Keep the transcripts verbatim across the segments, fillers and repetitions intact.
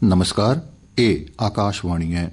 नमस्कार, ये आकाशवाणी है।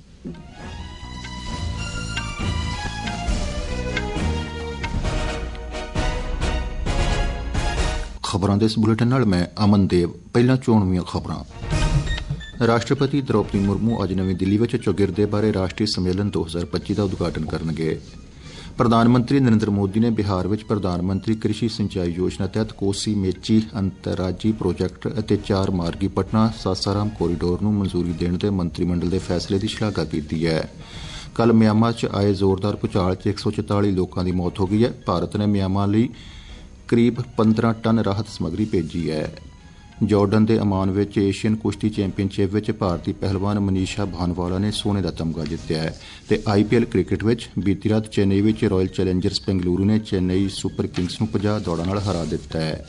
खबरां दे इस बुलेटिन नाल मैं अमन देव। पहला चोणवीं खबरां। राष्ट्रपति द्रौपदी मुर्मू अज नवी दिल्ली विच चौगिरदे बारे राष्ट्रीय सम्मेलन दो हज़ार पच्ची का उद्घाटन करनगे। प्रधानमंत्री नरेंद्र मोदी ने बिहार विच प्रधानमंत्री कृषि सिंचाई योजना तहत कोसी मेची अंतरराजी प्रोजैक्ट ਅਤੇ चार मार्गी पटना सासाराम कोरीडोर ਨੂੰ मंजूरी देने ਦੇ मंत्रिमंडल ਦੇ फैसले की शलाघा की है। कल म्यांमार च आए जोरदार भूचाल च एक सौ चौताली लोगों की मौत हो गई है। भारत ने म्यांमार ਲਈ करीब पंद्रह टन राहत समग्री भेजी है। जॉर्डन के अमान विच एशियन कुश्ती चैंपीयनशिप विच भारतीय पहलवान मनीषा भानवाला ने सोने का तमगा जितया है। ते आईपीएल क्रिकेट विच बीती रात चेन्नई विच रॉयल चैलेंजर्स बेंगलुरू ने चेन्नई सुपर किंग्स नूं पचास दौड़ां नाल हरा दिता है।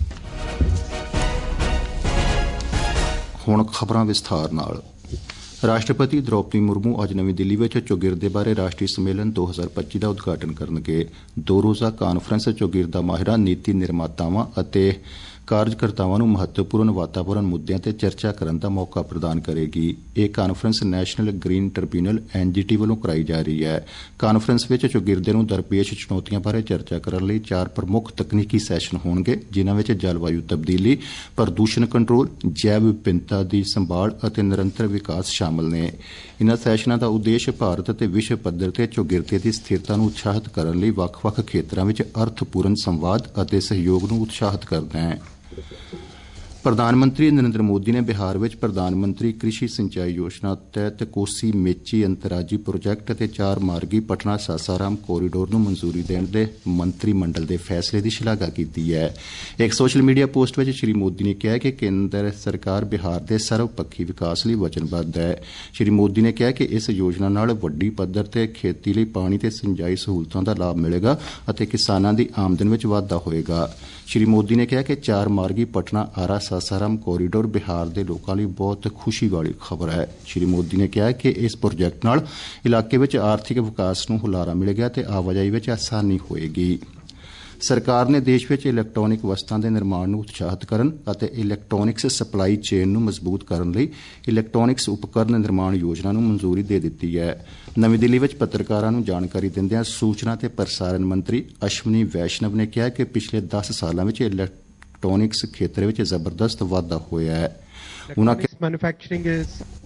हुण खबरां विस्तार नाल। राष्ट्रपति द्रौपदी मुर्मू अज नवी दिल्ली विच चौगिरदे बारे राष्ट्रीय सम्मेलन दो हज़ार पच्ची का उद्घाटन करनगे। दो रोज़ा कानफ्रेंस चौगिरदा माहिरां नीति निर्मातावां अते कार्यकर्तावां नूं महत्वपूर्ण वातावरण मुद्दਿਆਂ ਤੇ चर्चा करन दा मौका प्रदान करेगी। यह conference National Green Tribunal NGT ਵੱਲੋਂ कराई जा रही है। कानफ्रेंस विच चौगिरदे नूं दरपेश चुनौतियां बारे चर्चा करन लई चार प्रमुख तकनीकी सैशन होणगे, जिन्हां विच जलवायु तब्दीली, प्रदूषण कंट्रोल, जैव विभिन्नता दी संभाल ਅਤੇ निरंतर विकास शामिल ने। इन्हां सैशनां दा उद्देश भारत ਅਤੇ विश्व पੱਧਰ ਤੇ ਚੌਗਿਰਦੇ ਦੀ ਸਥਿਰਤਾ ਨੂੰ ਉਤਸ਼ਾਹਿਤ ਕਰਨ ਲਈ ਵੱਖ-ਵੱਖ ਖੇਤਰਾਂ ਵਿੱਚ ਅਰਥਪੂਰਨ ਸੰਵਾਦ ਅਤੇ ਸਹਿਯੋਗ ਨੂੰ ਉਤਸ਼ਾਹਿਤ ਕਰਨਾ है। प्रधानमंत्री नरेंद्र मोदी ने बिहार विच प्रधानमंत्री कृषि सिंचाई योजना तहत कोसी मेची अंतरराजी प्रोजैक्ट ते चार मार्गी पटना सासाराम कोरीडोर नूं मंजूरी देने दे मंत्रिमंडल के फैसले की शलाघा की है। एक सोशल मीडिया पोस्ट में श्री मोदी ने कहा कि केंद्र सरकार बिहार के सर्वपक्षी विकास लिए वचनबद्ध है। श्री मोदी ने कहा कि इस योजना नाल वड्डी पद्धर ते खेती लिए पानी ते सिंचाई सहूलतां का लाभ मिलेगा और किसानां दी आमदन में वाधा होएगा। श्री मोदी ने कहा कि चार मार्गी पटना आरा सासाराम कोरीडोर बिहार के लोगों लिए बहुत खुशी वाली खबर है। श्री मोदी ने कहा कि इस प्रोजैक्ट नाल इलाके में आर्थिक विकास नूं हुलारा मिलेगा ते आवाजाही में आसानी होएगी। सरकार ने देश में इलैक्ट्रॉनिक वस्तुओं के निर्माण नूं उत्साहित करन अते इलैक्ट्रॉनिक्स सप्लाई चेन नूं मजबूत करन लई इलैक्ट्रॉनिक्स उपकरण निर्माण योजना नूं मंजूरी दे दित्ती है। नवी दिल्ली विच पत्रकारां नूं जानकारी दिंदिआं सूचना ते प्रसारण मंत्री अश्विनी वैष्णव ने कहा कि पिछले दस सालों में इलैक्ट्रॉनिक्स खेत्र में जबरदस्त वाधा होया है। उन्होंने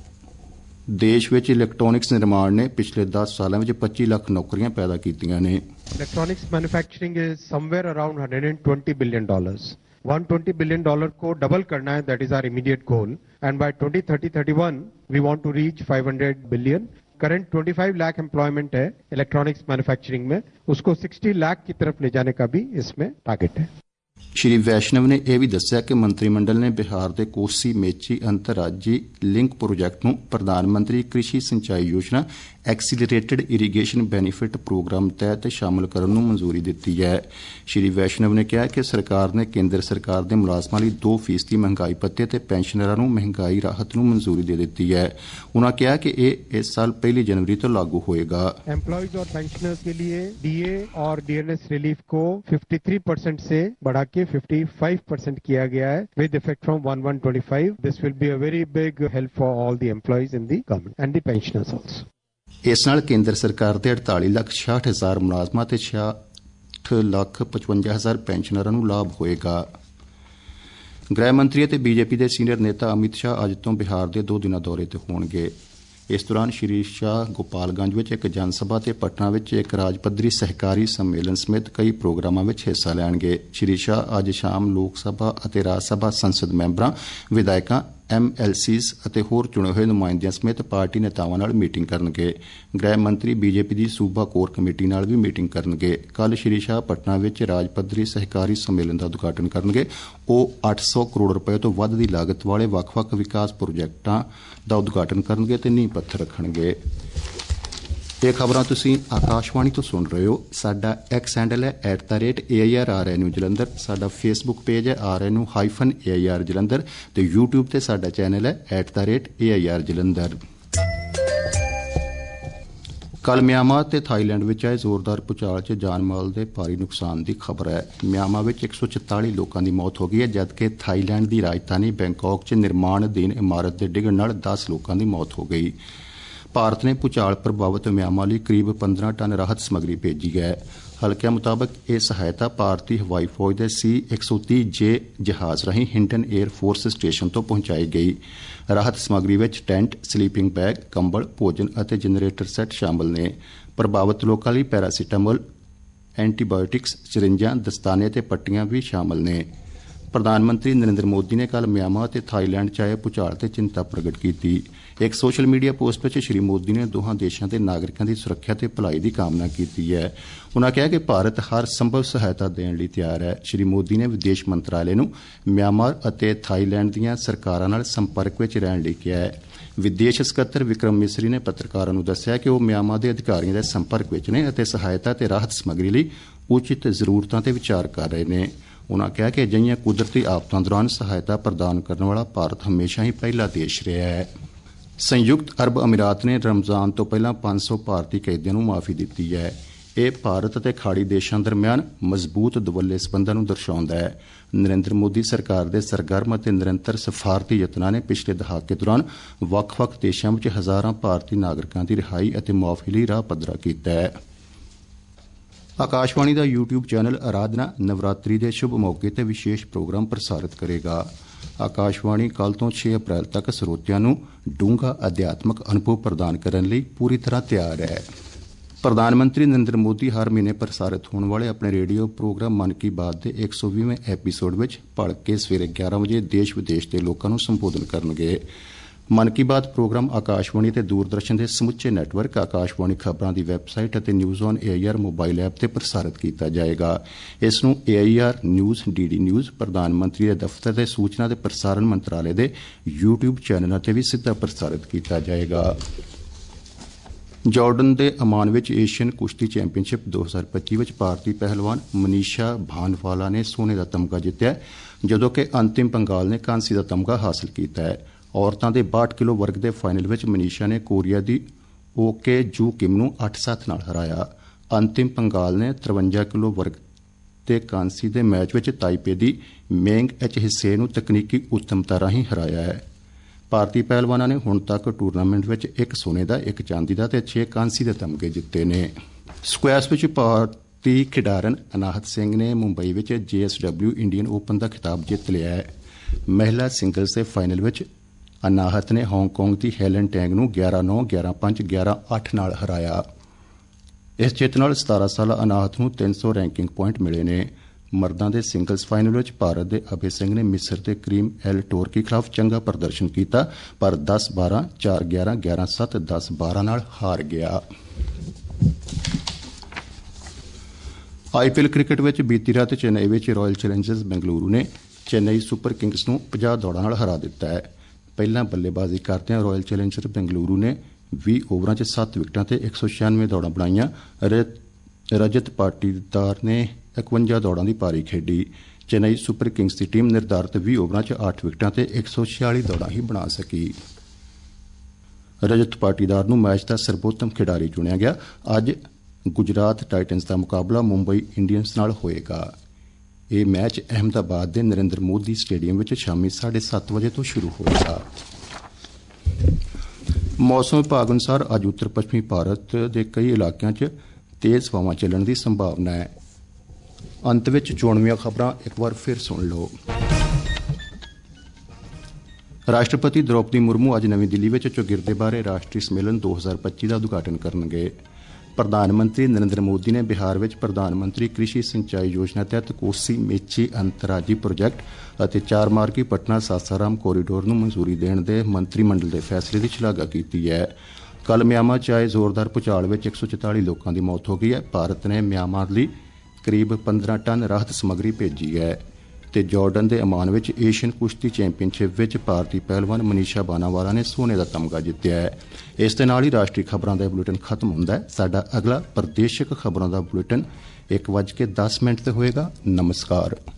देश में इलैक्ट्रॉनिक्स निर्माण ने पिछले दस सालों में पच्चीस लाख नौकरियां पैदा कीतियां ने। Electronics manufacturing is somewhere around one hundred twenty billion dollars. one hundred twenty billion dollars को डबल करना है, that is our immediate goal. And by twenty thirty thirty-one, we want to reach five hundred billion. Current twenty-five lakh employment है electronics manufacturing में, उसको sixty lakh की तरफ ले जाने का भी इसमें टारगेट है। श्री वैष्णव ने यह भी दस्सिया कि मंत्रिमंडल ने बिहार के कोसी मेची अंतरराजी लिंक प्रोजैक्ट नूं प्रधानमंत्री कृषि सिंचाई योजना एक्सीलरेटेड इरीगेशन बेनीफिट प्रोग्राम तहत शामिल करने नूं मंजूरी दी है। श्री वैष्णव ने कहा कि सरकार ने केंद्र सरकार के मुलाजमां लई दो फीसदी महंगाई भत्ते ते पेंशनरां नूं महंगाई राहत नूं मंजूरी दे दी है। उन्होंने कहा कि यह इस साल पहली जनवरी तो लागू होएगा। एम्प्लॉयज और पेंशनर्स के लिए डीए और डीएनएस रिलीफ को तिरेपन परसेंट से बढ़ा के पचपन परसेंट किया गया है with effect from one one twenty-five. This will be a very big help for all the employees in the government and the pensioners also. इस नाल केंद्र सरकार के अड़ताली लाख छियाठ हजार मुलाजमां ते छियाठ लाख पचवंजा हजार पेंशनरां नूं लाभ होएगा। गृह मंत्री ते बीजेपी के सीनियर नेता अमित शाह अज तो बिहार के दो दिना दौरे ते होणगे। इस दौरान श्री शाह गोपालगंज में एक जनसभा ते पटना में एक राज पद्धरी सहकारी सम्मेलन समेत कई प्रोग्रामां में हिस्सा लैणगे। श्री शाह अज शाम लोक सभा और राज्य सभा संसद मैंबरां, विधायकां, एम एल सीज़ और होर चुने हुए नुमाइंदियां समेत पार्टी नेतावां नाल मीटिंग करनगे। गृह मंत्री बीजेपी की सूबा कोर कमेटी नाल भी मीटिंग करनगे। कल श्री शाह पटना में राज पद्धरी सहकारी सम्मेलन का उद्घाटन करनगे। वह अठ सौ करोड़ रुपए तो वध की लागत वाले ਵੱਖ-ਵੱਖ विकास प्रोजैक्टां का उद्घाटन करनगे ते नींह पत्थर रखणगे। ये खबरां तुसीं आकाशवाणी तो सुन रहे हो। साडा एक्स हैंडल है at the rate A I R R N U Jalandhar. साडा फेसबुक पेज है R N U hyphen A I R Jalandhar ते यूट्यूब ते साडा चैनल है at the rate A I R Jalandhar. कल म्यांमार ते थाईलैंड विच आए जोरदार भूचाल च जान माल दे भारी नुकसान की खबर है। म्यांमार विच एक सौ चौताली लोगों की मौत हो गई है, जबकि थाईलैंड की राजधानी बैंकॉक च निर्माणाधीन इमारत के डिगण नाल दस लोगों की मौत हो गई। भारत ने भूचाल प्रभावित म्यांमार लई करीब पंद्रह टन राहत समग्री भेजी है। हल्किਆਂ मुताबक यह सहायता भारतीय हवाई फौज के सी एक सौ तीह जे जहाज राही हिंडन एयर फोर्स स्टेशन तो पहुंचाई गई। राहत समग्री विच टेंट, स्लीपिंग बैग, कंबल, भोजन और जनरेटर सैट शामिल ने। प्रभावित लोगों लई पैरासीटामोल, एंटीबायोटिक्स, सिरिंजां, दस्ताने ते पट्टियां भी शामिल ने। प्रधानमंत्री नरेंद्र मोदी ने कल म्यांमार ते थाईलैंड च आए भूचाल ते चिंता प्रगट की। एक सोशल मीडिया पोस्ट में श्री मोदी ने दोहां देशों के नागरिकों की सुरक्षा ते भलाई की कामना की है। उन्होंने कहा कि भारत हर संभव सहायता देने लई तैयार है। श्री मोदी ने विदेश मंत्रालय नूं म्यांमार अते थाईलैंड दीआं सरकारां नाल संपर्क विच रहण लई कहा है। विदेश सकत्तर विक्रम मिसरी ने पत्रकारां नूं दस्सिया कि वह म्यांमार के अधिकारियों के संपर्क विच ने अते सहायता ते राहत समग्री लई उचित जरूरतां ते विचार कर रहे हैं। उन्होंने कहा कि अजिहियां कुदरती आफतां दौरान सहायता प्रदान करने वाला भारत हमेशा ही पहला देश रहा है। संयुक्त अरब अमीरात ने रमजान तो पहला पांच सौ भारतीय कैदियों को माफी दी है। यह भारत और खाड़ी देशों दरमियान मजबूत दुवल्ले संबंधों को दर्शाता है। नरेंद्र मोदी सरकार के सरगर्म और निरंतर सफारती यत्नां ने पिछले दहाके दौरान वख-वख देशों में हजारों भारतीय नागरिकों की रिहाई और माफी लिए राह पद्धरा किया है। आकाशवाणी का यूट्यूब चैनल आराधना नवरात्रि के शुभ मौके पर विशेष प्रोग्राम प्रसारित करेगा। आकाशवाणी कल तो छे अप्रैल तक ਸਰੋਤਿਆਂ ਨੂੰ ਡੂੰਘਾ अध्यात्मक अनुभव प्रदान करने ਲਈ पूरी तरह तैयार है। प्रधानमंत्री नरेंद्र मोदी हर महीने प्रसारित होने वाले अपने रेडियो प्रोग्राम मन की बात के एक सौ बीसवें एपीसोड में भड़के सवेरे ग्यारह बजे देश विदेश के लोगों को संबोधन करेंगे। मन की बात प्रोग्राम आकाशवाणी ते दूरदर्शन के समुचे नैटवर्क, आकाशवाणी खबरों की वैबसाइट और news on A I R mobile app से प्रसारित किया जाएगा। इसनूं A I R news, D D news, प्रधानमंत्री के दफ्तर के सूचना ते प्रसारण मंत्रालय के यूट्यूब चैनलों से भी सीधा प्रसारित किया जाएगा। जॉर्डन के अमान विच एशियन कुश्ती चैंपीयनशिप दो हज़ार पच्ची विच भारतीय पहलवान मनीषा भानवाला ने सोने का तमगा जितया, जदों कि अंतिम पंगाल ने कांसी का तमगा हासिल किया है। औरतों के बाहठ किलो वर्ग के फाइनल में मनीषा ने कोरिया की ओके जू किम नूं अठ सत्त नाल हराया। अंतिम पंगाल ने तिरवंजा किलो वर्ग के कांसी के मैच में ताइपे की मेंग एच हिस्से नूं तकनीकी उत्तमता राही हराया है। भारतीय पहलवानों ने हुण तक टूरनामेंट में एक सोने का, एक चांदी का ते छे कांसी के तमगे जिते ने। स्क्वैश में भारतीय खिडारन अनाहत सिंह ने मुंबई में J S W Indian Open का खिताब जित लिया है। महिला सिंगल्स के फाइनल में अनाहत ने हांगकांग की हेलन टैंग नूं ग्यारह नौ, ग्यारह पांच, ग्यारह अठ नाल हराया। इस जित नाल सतारह साल अनाहत नूं तीन सौ रैंकिंग पॉइंट मिले ने। मर्दां दे सिंगल्स फाइनल में भारत के अभय सिंह ने मिस्र के करीम एल टोरकी खिलाफ चंगा प्रदर्शन किया, पर दस बारह, चार ग्यारह, ग्यारह सत्त, दस बारह नाल हार गया। आई पी एल क्रिकेट में बीती रात चेन्नई में रॉयल चैलेंजर्स बेंगलुरु ने चेन्नई सुपर किंग्स नूं पचास दौड़ां नाल हरा दिता है। पहला बल्लेबाजी करदे रॉयल चैलेंजर बेंगलुरु ने बीस ओवरां च सत्त विकटां ते एक सौ छियानवे दौड़ां बनाईयां। रजत पाटीदार ने इकवंजा दौड़ां की पारी खेडी। चेन्नई सुपर किंग्स की टीम निर्धारित बीस ओवरां च अठ विकटां ते एक सौ छियाली दौड़ां ही बना सकी। रजत पाटीदार नूं मैच का सर्वोत्तम खिडारी चुनिया गया। अज गुजरात टाइटन्स का मुकाबला मुंबई इंडियंस नाल होएगा। यह मैच अहमदाबाद के नरेंद्र मोदी स्टेडियम में शामी साढ़े सत्त बजे तो शुरू होगा। मौसम विभाग अनुसार अज उत्तर पश्चिमी भारत के कई इलाकों च तेज हवावां चलने की संभावना है। अंत में चोणवीं खबरां एक बार फिर सुन लो। राष्ट्रपति द्रौपदी मुर्मू अज नवी दिल्ली में चौगिरदे बारे राष्ट्रीय सम्मेलन दो हज़ार पच्ची का उद्घाटन करेंगे। प्रधानमंत्री नरेंद्र मोदी ने बिहार में प्रधानमंत्री कृषि सिंचाई योजना तहत कोसी मेची अंतरराजी प्रोजैक्ट और चार मार्गी पटना सासाराम कोरीडोर नूं मंजूरी देने के मंत्रिमंडल के फैसले की शलाघा की है। कल म्यांमार च आए जोरदार भूचाल में एक सौ चौताली लोगों की मौत हो गई है। भारत ने म्यांमार लिए करीब पंद्रह टन राहत समग्री भेजी है। ते जॉर्डन के अमान में एशियन कुश्ती चैंपीयनशिप में भारतीय पहलवान मनीषा भानावाला ने सोने का तमगा जितया है। इस दे नाल ही राष्ट्रीय खबरों का बुलेटिन खत्म होंदा है। साडा अगला प्रादेशिक खबरों का बुलेटिन एक बज के दस मिनट से होएगा। नमस्कार।